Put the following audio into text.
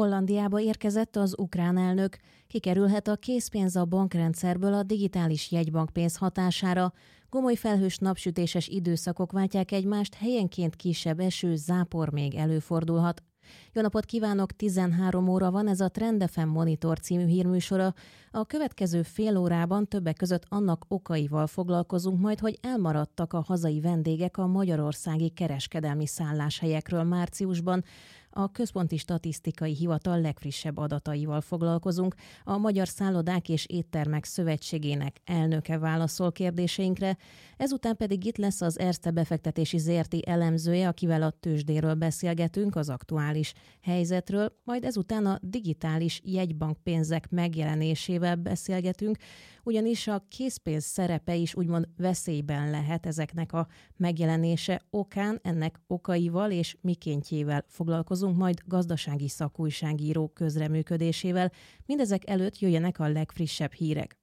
Hollandiába érkezett az ukrán elnök. Kikerülhet a készpénz a bankrendszerből a digitális jegybankpénz hatására. Gomoly felhős napsütéses időszakok váltják egymást, helyenként kisebb eső, zápor még előfordulhat. Jó napot kívánok, 13 óra van, ez a Trend FM Monitor című hírműsora. A következő fél órában többek között annak okaival foglalkozunk majd, hogy elmaradtak a hazai vendégek a magyarországi kereskedelmi szálláshelyekről márciusban. A Központi Statisztikai Hivatal legfrissebb adataival foglalkozunk. A Magyar Szállodák és Éttermek Szövetségének elnöke válaszol kérdéseinkre. Ezután pedig itt lesz az Erste befektetési Zrt. Elemzője, akivel a tőzsdéről beszélgetünk, az aktuális helyzetről, majd ezután a digitális jegybankpénzek megjelenésével beszélgetünk, ugyanis a készpénz szerepe is úgymond veszélyben lehet ezeknek a megjelenése okán, ennek okaival és mikéntjével foglalkozunk, majd gazdasági szakújságíró közreműködésével. Mindezek előtt jöjjenek a legfrissebb hírek.